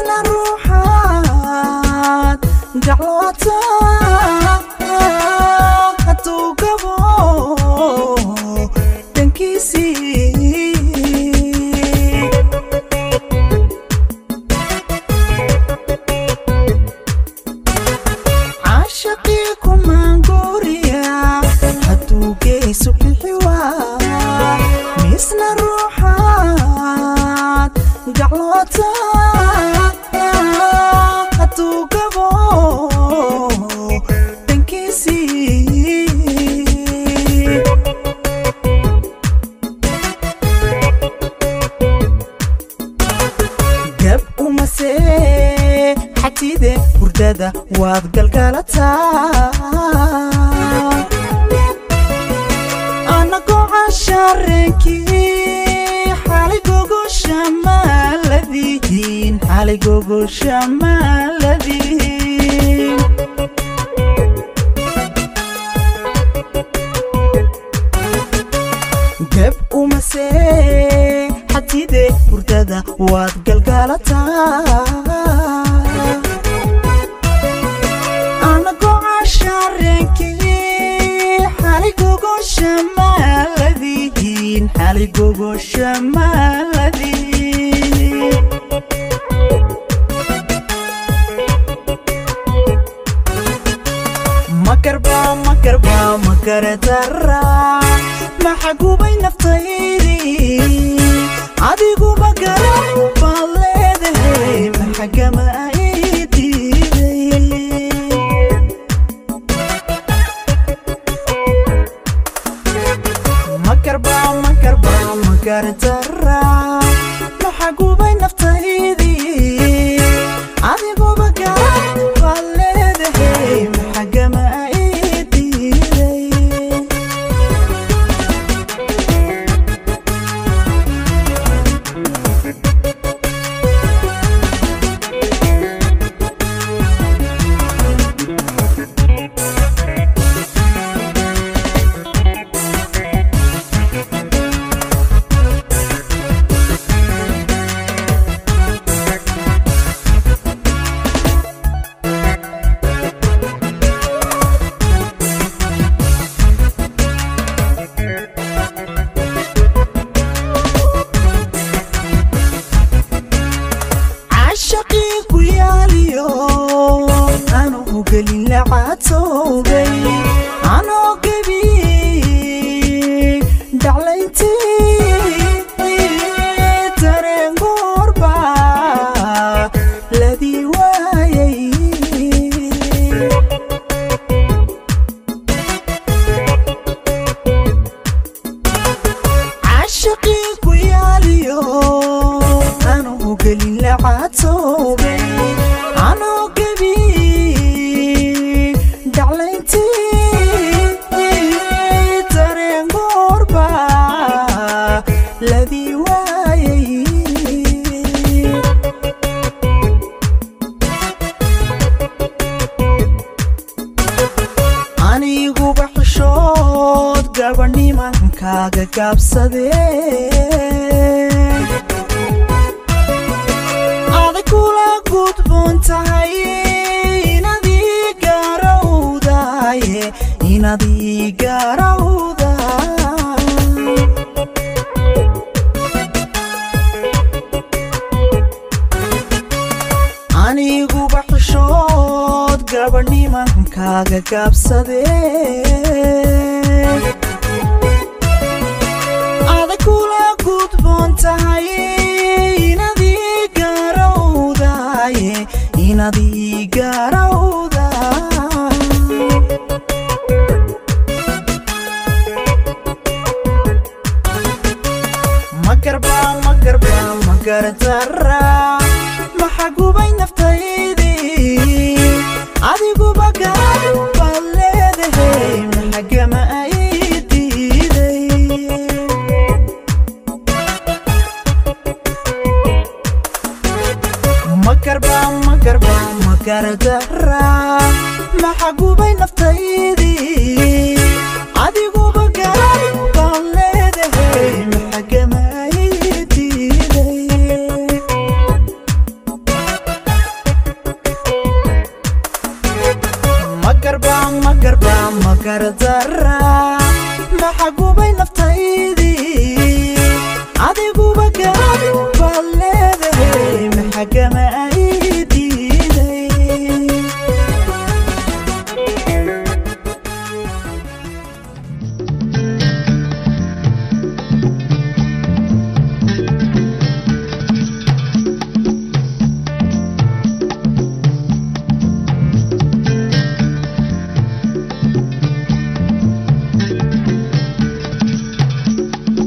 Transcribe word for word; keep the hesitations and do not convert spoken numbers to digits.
misna ruuxaad jeclaata hadduu gabo dhankiisii caashaqii kumaan gooriya hadduu geesu bixiwaa misna ruuxaad jeclaata hadduu gabo dhankiisii gab umasee xatide hurdada waad galgalataa anagoo cashareenkii xalay gogosha maaladiin xalay gogosha maaladiin gab umasee xatide hurdada waad galgalataa anagoo cashareenkii xalay gogosha maaladiin xalay gogosha maaladiin makarba makarba makaratara maxagubay naftaydii adiguba garan baad leedahay maxagama ay diiday makarba makarba makaratara maxagubay naftaydii adiguba garan baad leedahay maxagama ay diiday gelin lacatowgay anoo gebi dhaclayntii tareen goorba ladii waayay cashaqii ku yaaliyo anoo gelin lacatowgay anoo gebi ladii waayay aniguba xishood gabadhnimankaaga gaabsadee aday kula gudboon tahay inadii gaarowdaye inadii gaarowda aniguba xishood gabadhnimankaaga gaabsadee aday kula gudboon tahay inadii gaarowdaye inadii gaarowda makarba makarba makaratara maxagubay naftaydii adiguba garan baad leedahay maxagama ay diiday makarba makarba makaratara maxagubay naftaydii adiguba garan baad leedahay maxagama ay diiday magardara maxagubay